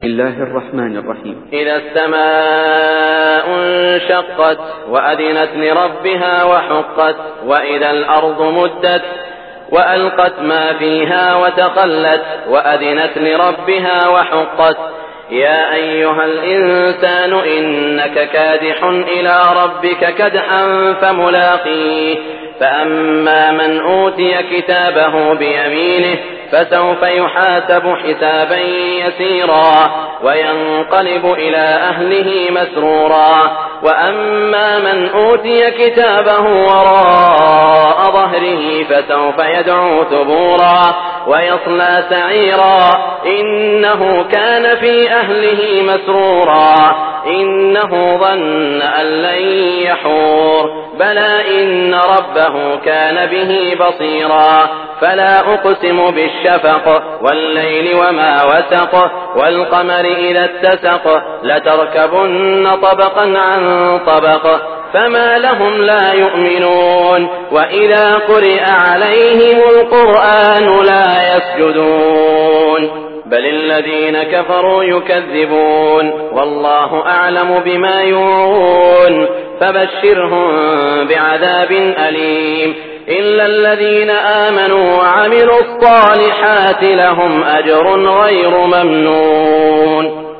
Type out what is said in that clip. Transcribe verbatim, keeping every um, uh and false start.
بسم الله الرحمن الرحيم. إذا السماء انشقت وأذنت لربها وحقت وإذا الأرض مدت وألقت ما فيها وتخلت وأذنت لربها وحقت يا أيها الإنسان إنك كادح إلى ربك كدحا فملاقيه فأما من أوتي كتابه بيمينه فسوف يحاسب حسابا يسيرا وينقلب إلى أهله مسرورا وأما من أوتي كتابه وراء ظهره فسوف يدعو ثبورا ويصلى سعيرا إنه كان في أهله مسرورا إنه ظن أن لن يحور بلى إن ربه كان به بصيرا فلا أقسم بالشفق والليل وما وسق والقمر إذا اتسق لتركبن طبقا عن طبق فما لهم لا يؤمنون وإذا قرئ عليهم القرآن لا يسجدون بل الذين كفروا يكذبون والله أعلم بما يوعون فبشرهم بعذاب أليم إلا الذين آمنوا وعملوا الصالحات لهم أجر غير ممنون.